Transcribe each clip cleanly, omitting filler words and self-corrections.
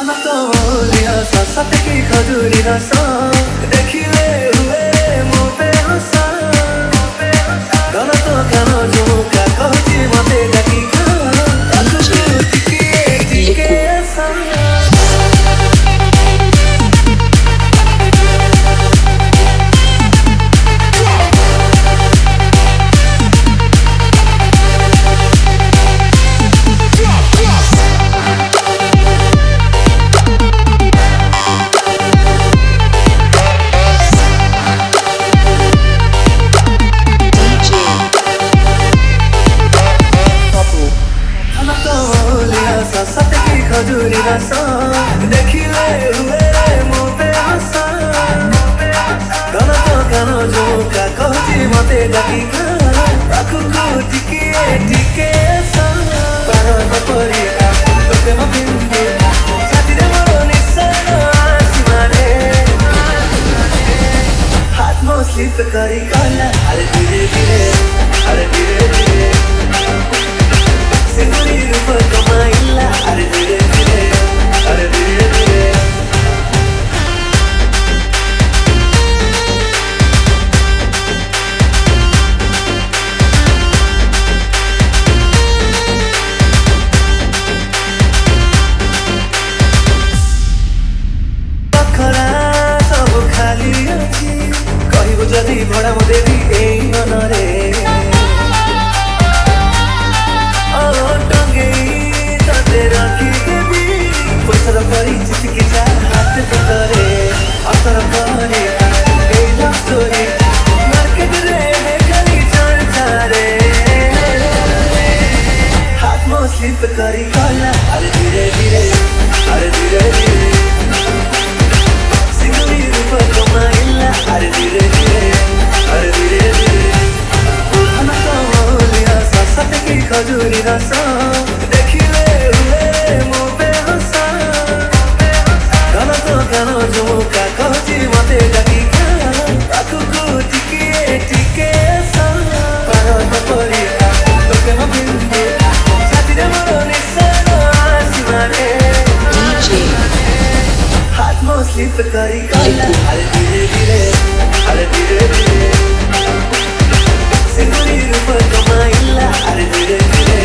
अनतोलिया सा सतकी खजूरी रसा देखिले हुए मुँह पे हंसा गलत कानो झुमका कहती मते डकी टिके ऐसा खजूरी रसा देखिले हुए मुँह पे हंसा गलत कानो झुमका कहती मते डकी पाखुको टिके ऐसा पारत परिका तोते म पिंदे छातीरे मोर निशान आसिमाने हात म स्लिप करी कला अरे धीरे धीरे सिंदूरी रूप कमाइला अरे धीरे जदि भड़ा मो देवी एई मनरे टंगे तते रखी देवी पैसा करी चिटकी जा हाथ करे असर करे एई लव स्टोरी मार्केट रे खाली चर्चा रे हाथ मो स्लिप करी कला अरे धीरे धीरे सिंदूरी रूप कमाइला अरे धीरे सतकी खजूरी रसा देखिले हुए मुँह पे हंसा गलत कानो झुमका कहती मते डकी पाखुको टिके ऐसा पारत परिका तोते म पिंदे छातीरे मोर निशान आसिमाने हात म स्लिप करी कला अरे धीरे सिंदूरी रूप कमाइला अरे धीरे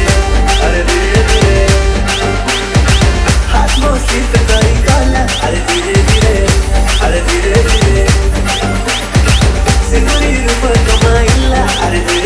हाथ म स्लिप करी कला अरे धीरे सिंदूरी रूप कमाइला अरे